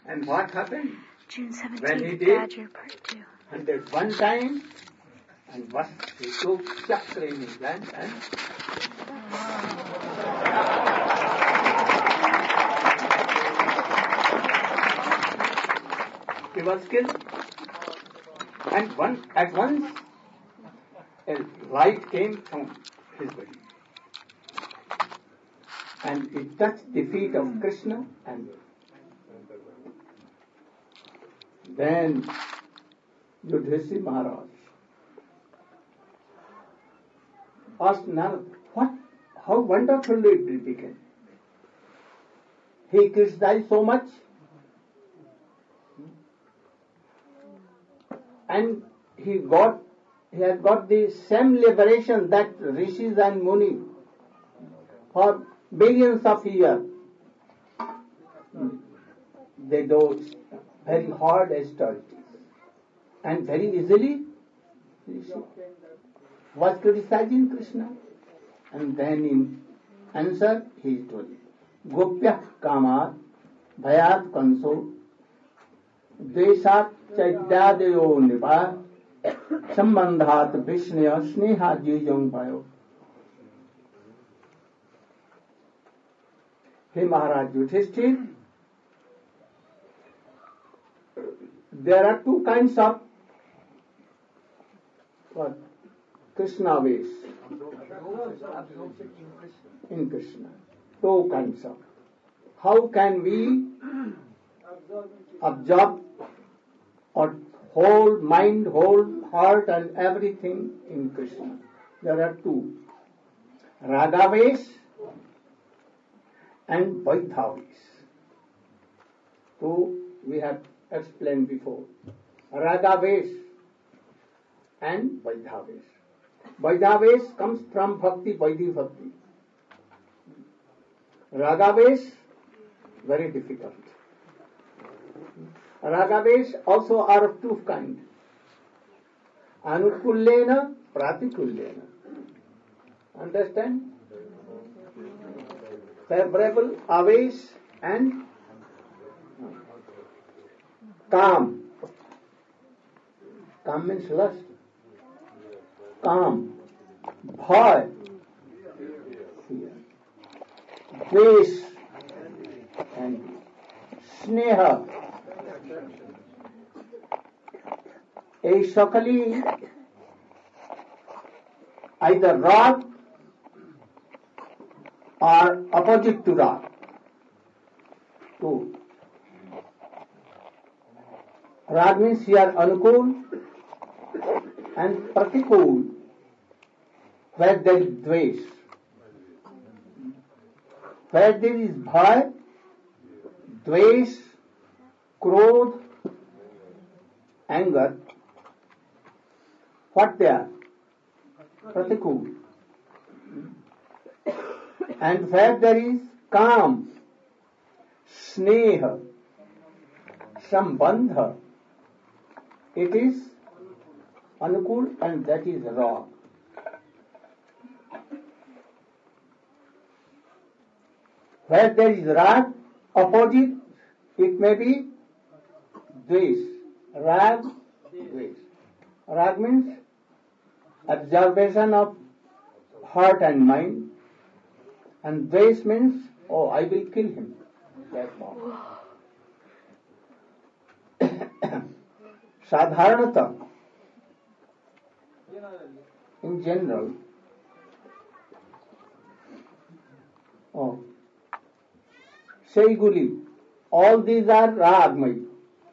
And what happened? June When he 17th, did Badger Part 2. 101 times, and what he took chakra in his hand and he was killed. And at once a light came from his body. And it touched the feet of Krishna, and then Yudhishthira Maharaj asked Narada, how wonderfully it became. He criticized so much, and he had got the same liberation that rishis and muni for billions of years they do very hard austerities, and very easily was criticizing Krishna. And then in answer he told, Gopya Kamat Bhayat Kanso Deshat Chaityadeyo Nipa Sambandhat Vishnaya Sneha Jijong Payo. Hey Maharaj Yudhishthira, there are two kinds of Krishna ways in Krishna. Two kinds of. How can we absorb or whole mind, whole heart and everything in Krishna? There are two. Ragavesh and Vaidhavesh. Two we have explained before. Ragavesh and Vaidhavesh. Vaidhavesh comes from Bhakti, Vaidhi Bhakti. Ragavesh, very difficult. Ragavesh also are of two kinds. Anukullena, Pratikullena. Understand? Favorable, Avesh and Kam. Kam means lust. Kam. Bhay. Fear. Dvesh. And Sneha. A সকলেই either rag or opposite to rag. Two. Rag means here anukul and pratikul, where there is dvesh. Where there is bhay, dvesh, krodh, anger, what they are? Pratikul. And where there is kam, sneha, sambandha, it is anukul and that is wrong. Where there is rag, opposite, it may be dvesh. Rag, dvesh. Rag means absorption of heart and mind, and dvesh means, oh, I will kill him. That's all. Sadharanata, in general, Shaiguli, all these are Ragmay.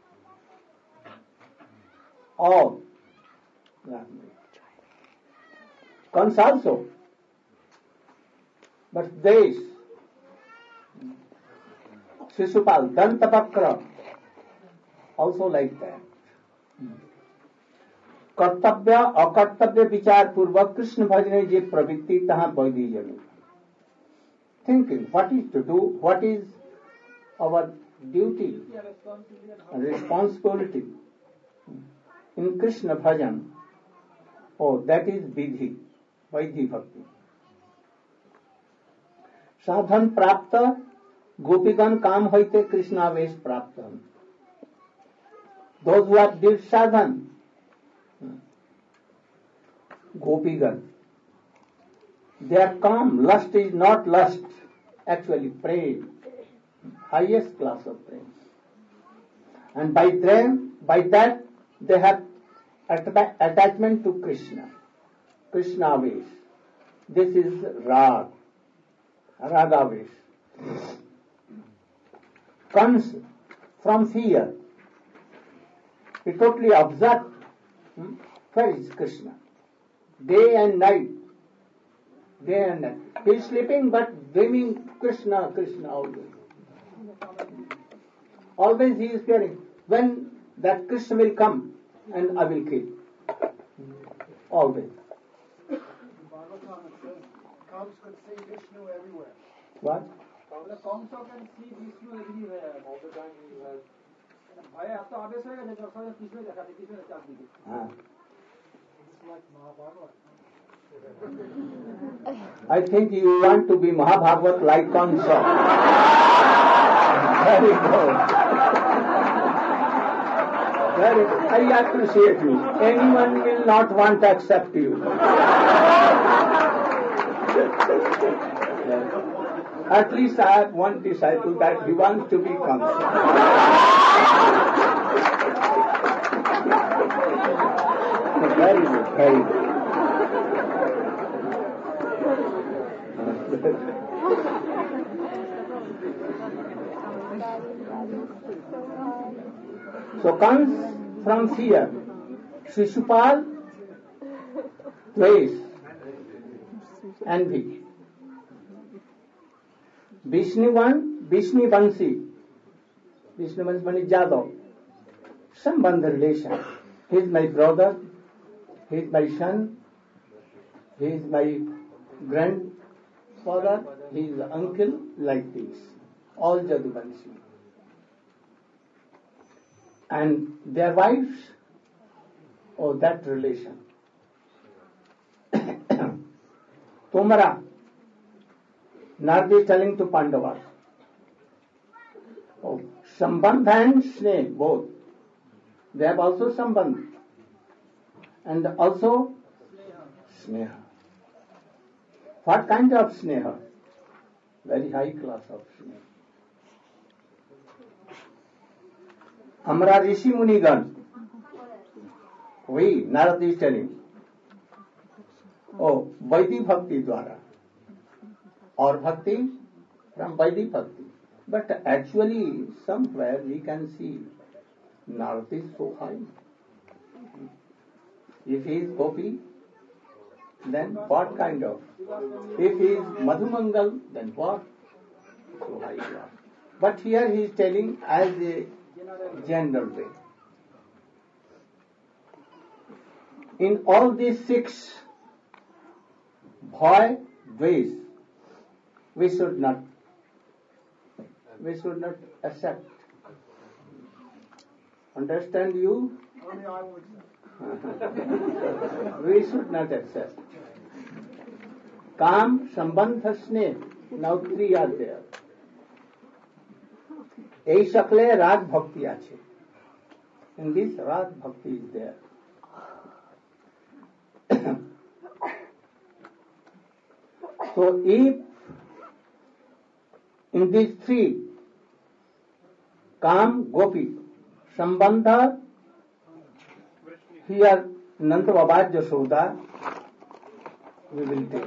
All Ragmay. Kans also. But Desh, Shishupal, Dantapakra, also like that. कर्तव्य अकर्तव्य विचार पूर्वक कृष्ण भजने जे प्रवृत्ति तहाँ वैधि जनु. Thinking what is to do, what is our duty and responsibility in Krishna bhajan. Oh, that is vidhi, vaidhi bhakti. साधन प्राप्त गोपीगण काम होते कृष्णावेश प्राप्त. those who have did sadhan, Gopigan, they are calm. Lust is not lust, actually praying, highest class of praying. And by that they have attachment to Krishna, Krishna-vesh. This is Raga-vesh. Comes from fear. He totally observed, where is Krishna? Day and night. He is sleeping but dreaming Krishna, Krishna always. Always he is fearing when that Krishna will come and I will kill. Always. Comes could see Vishnu everywhere. What? The Kamsa can see Vishnu everywhere. All the time he has. भाई आप तो आगे से गए जब सारे किसने देखा था किसने चाप दी थी हाँ It's like Mahabharata. I think you want to be Mahabhagavat like Kamsa. Very good. Very good. I appreciate you. Anyone will not want to accept you. At least I have one disciple that he wants to be Kamsa. Very good, very good. So comes from fear. Shishupal, Dvesh, envy. Vishnu Bansi means Jadhav. Sambandha relation. He is my brother, he is my son, he is my grandfather, he is uncle, like this. All Jadubansi. And their wives, that relation. Tomara, Nardi is telling to Pandavas. Sambandh and Sneh, both. They have also Sambandh. And also Sneha. What kind of Sneha? Very high class of Sneha. Amra Rishi Munigan. We, Narad is telling. Vaidhi Bhakti Dwara. Or Bhakti from Vaidhi Bhakti. But actually, somewhere we can see Narad is so high. If he is Gopi, then what kind of? If he is Madhumangal, then what? So high class. But here he is telling as a general way. In all these 6, Bhai, Dvesh, we should not accept. Understand you? Only I would. We should not accept. Kam, Sambandha, Sneh. Now 3 are there. এই সকলে রাগ ভক্তি আছে. In this rag bhakti is there. So if in these 3, Kam, Gopi, Sambandha, here Nanda Baba Jashoda, we will take.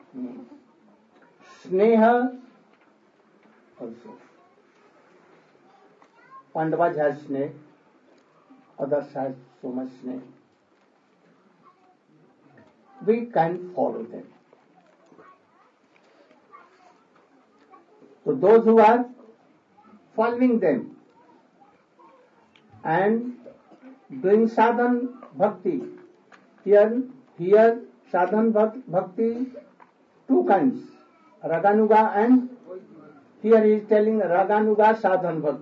Sneha also. Pandavas has sneh, others has so much sneh. We can follow them. So those who are following them and doing sadhan bhakti, here sadhan bhakti, 2 kinds, Raganuga and here he is telling Raganuga sadhan bhakti.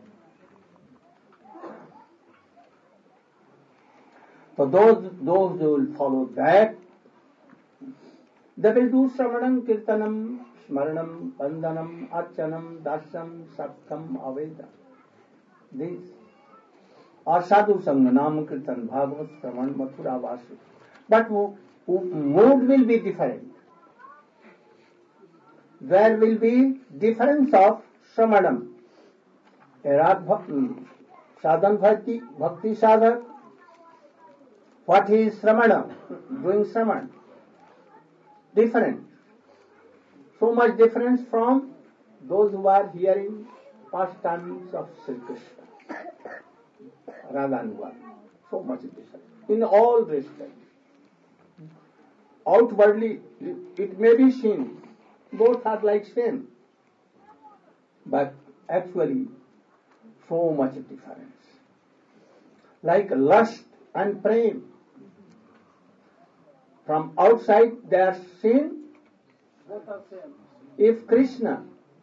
So those who will follow that, they will do Sravanam, Kirtanam, Smaranam, Bandhanam, Archanam, Darsam, Satkam, Aveda. This. or sadhu sangha, nam kirtan, bhagavat shravan, mathura vasu. But mood will be different. There will be difference of shramanam. Sadhan bhakti sadhak. What is shramana? Doing shraman. Different. So much difference from those who are hearing pastimes of Sri Krishna. Radhanuga. So much difference. In all respects. Outwardly, it may be seen. Both are like same. But actually, so much difference. Like lust and prem. From outside they are seen. Both are same. If Krishna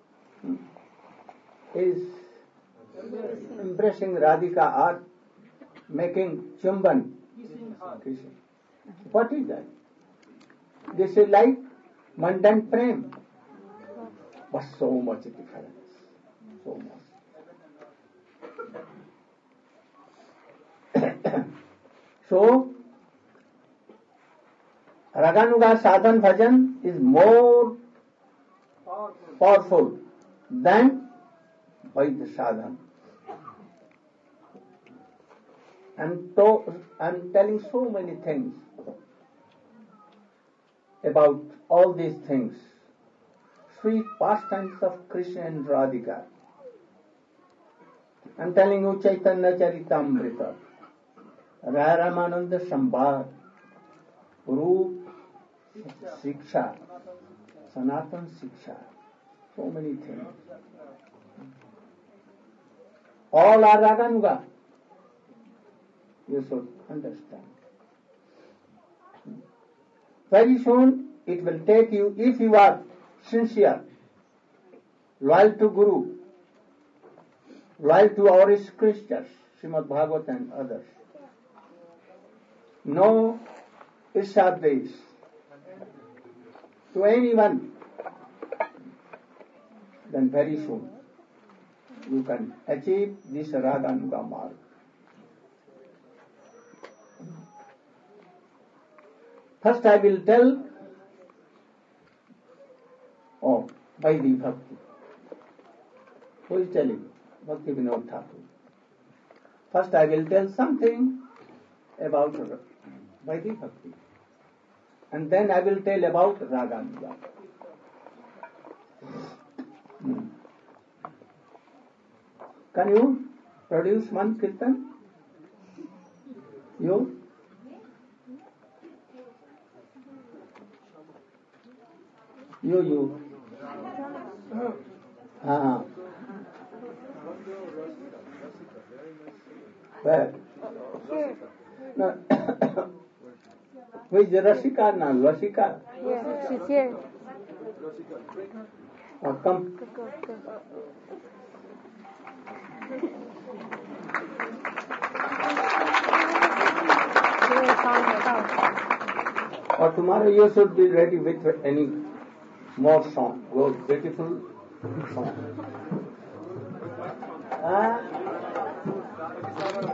is embracing Radhika or making chumban, Kissing her. Krishna, what is that? This is like mundane prem. But so much difference. So much. So, Raganuga sadhan bhajan is more powerful than Vaidya sadhan. I'm telling so many things about all these things. Sweet pastimes of Krishna and Radhika. I'm telling you Chaitanya Charitamrita, Ramananda Sambhad, Rup Siksha, Sanatan Siksha, so many things. All are Raganuga. You should understand. Very soon it will take you, if you are sincere, loyal to Guru, loyal to our scriptures, Srimad Bhagavat and others. No Ishaddesh to anyone, then very soon you can achieve this Raganuga mark. First I will tell Vaidhi Bhakti. Who is telling? Bhakti Vinod Thakur. First I will tell something about Vaidhi Bhakti. And then I will tell about Raganuga. Can you produce one kirtan? You? You. Where? No. Who is Rasika now? Rasika? Yeah, she's here. Come. Go. Or tomorrow you should be ready with any more song, those beautiful songs.